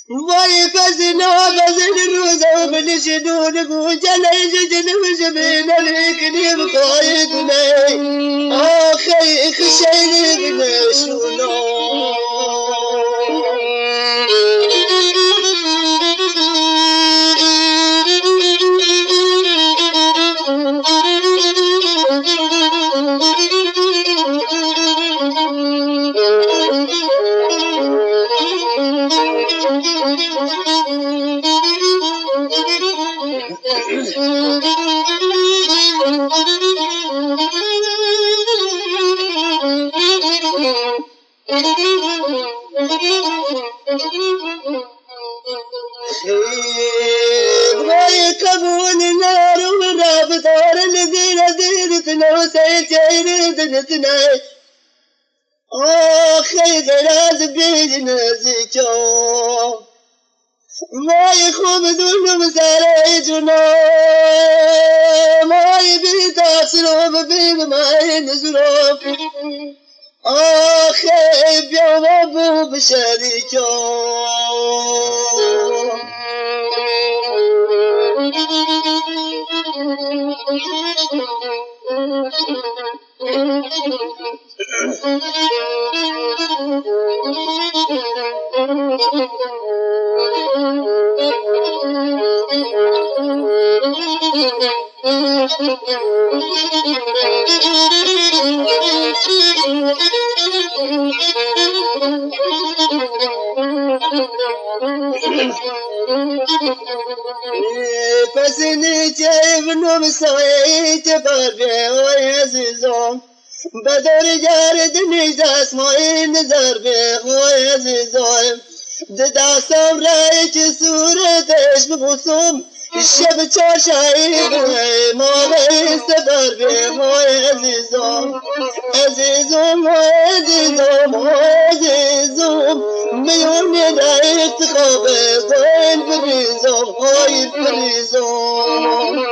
وای فزنا فزن روزا من شدون بوجل جدن وجبين الكني بقايدني آخي خشيني بنشونا ويكبون النار والراب دار الذين زينتنا وسيتين زينتنا آخي غلاز بيدنا زيتو ما يخبزون مساريتنا ما يبي تاسلوب بيب ما ينزلوب آخي بيوم أبو بشريكو پسینی چه بنو بسایت بابی و عزیزم بدر جارد نیزاس مای نظر به و عزیزم دستم رای چه صورتش ببوسم شب چاشایی به ما سبر به و عزیزم عزیزم و عزیزم و عزیزم میونی رایت خواب زن بریزم های بریزم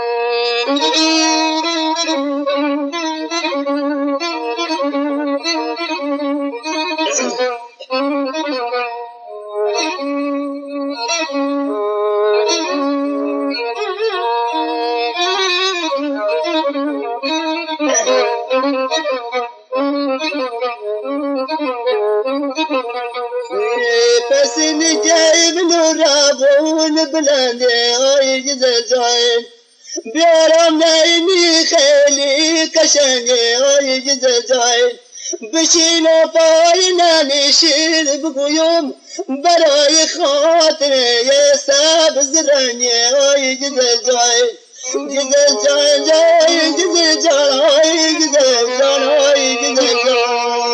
پسینی جای منو رابون بلنده های جزاین بیارم نایمی خیلی کشنگه های جزاین بشین و پای ننشین بگویم برای خاطر یه سبز رنگه های جزاین جزاین جای جزاین های جزاین های جزاین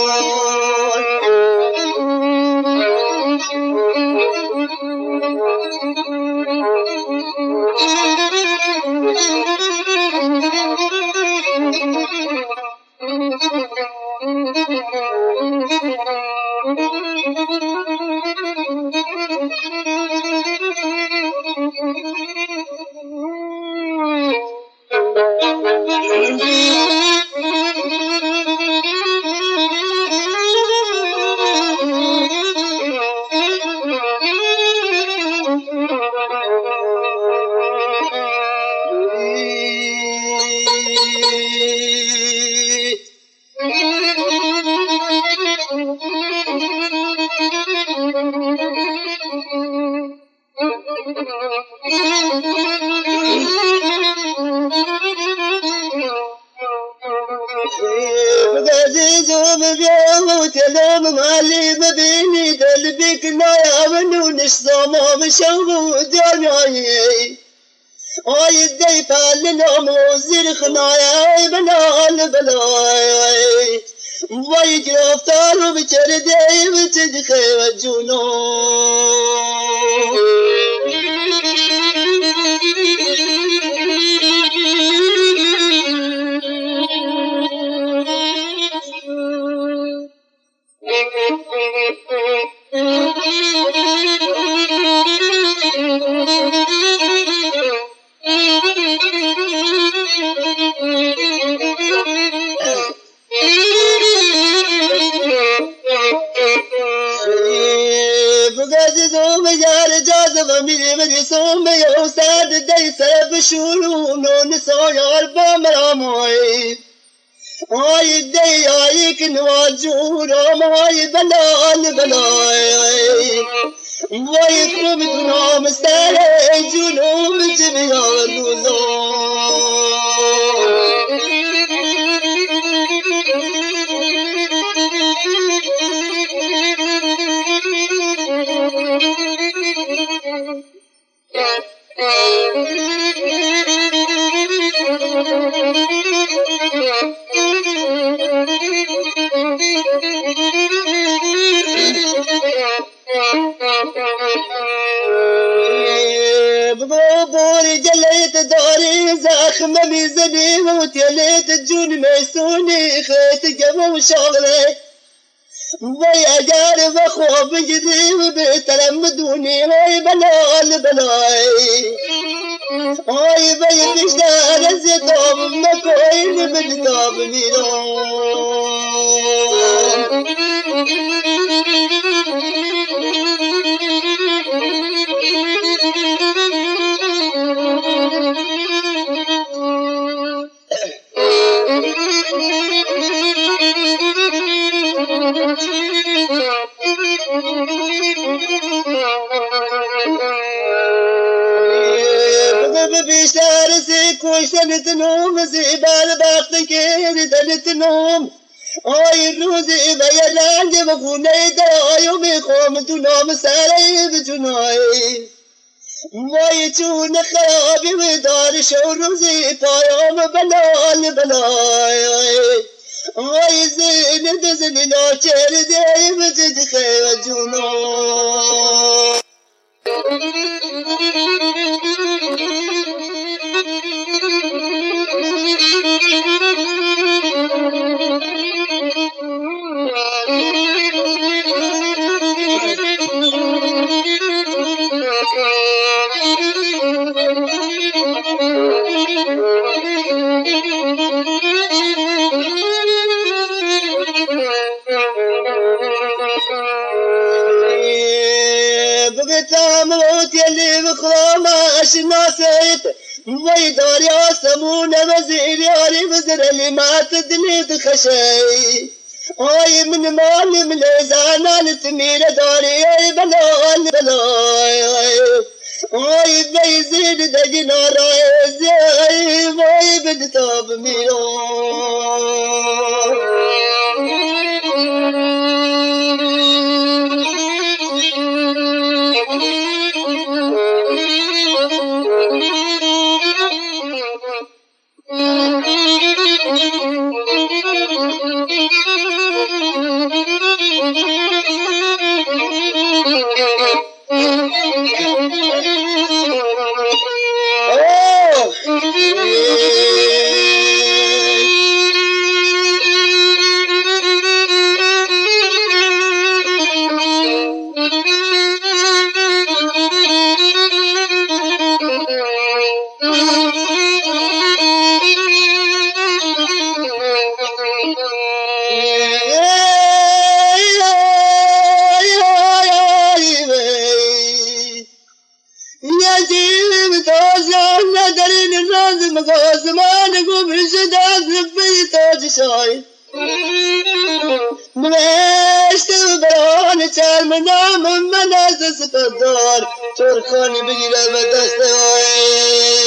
بغزيزهم بيوم تلام مالي مبيني دلبك نايا منو نشزوما بشوفو دنياي آي الدي فالنا موزير خنايا بنال بلاي واي جرفتار بچردي بتدخي وجونو يا جاذب مدي سوم يا ساد دي سب شورون نسايا بمرامي هاي دي هايك نواجورا ماي بلال بلاي ويكرم دنا مستعد جنوب جبيان بغبور جليت داري زخم بيزني وتليت الجون ميسوني خيت جمو شغلي ويا جاري بخوف جدي وبتلمدوني هاي بلال بلاي هاي بيت اشتغل زيتوب مكوين بالتوب ميلون بشار سيكوي سنة نوم زيبال باقتن كيري دنت نوم آي روزي بيران جبكوني درايو بيخوم تنام ساري بجناي ويتون خرابي ودار شو روزي بايام بلال بلاي آي زين دزني ناچر دي بجد خير جناي بتاموت يلي بخوما اشناسيت ويدار يا سمون مزير ياري بزر اللي ما تدني بخشي هاي من مال من زانان تمير داري بلال بلاي هاي بيزيد دقنا رايزي هاي بدتاب ميلون زمان قوم الجداد في تاج شاي مشت بران تال منام منازس الدار تركاني بجلا بدستوي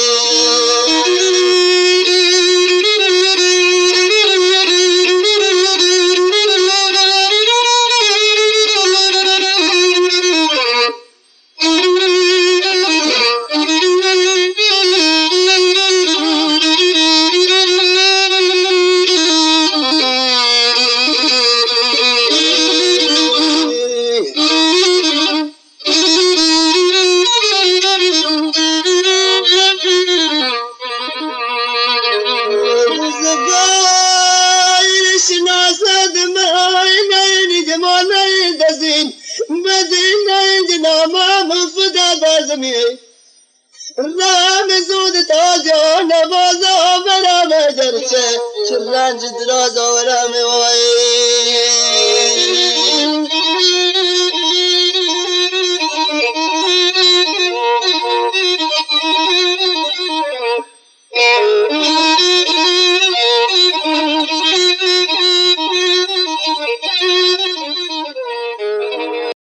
رام زود تاجان بازا برام جرچه شرنج دراز ورام وای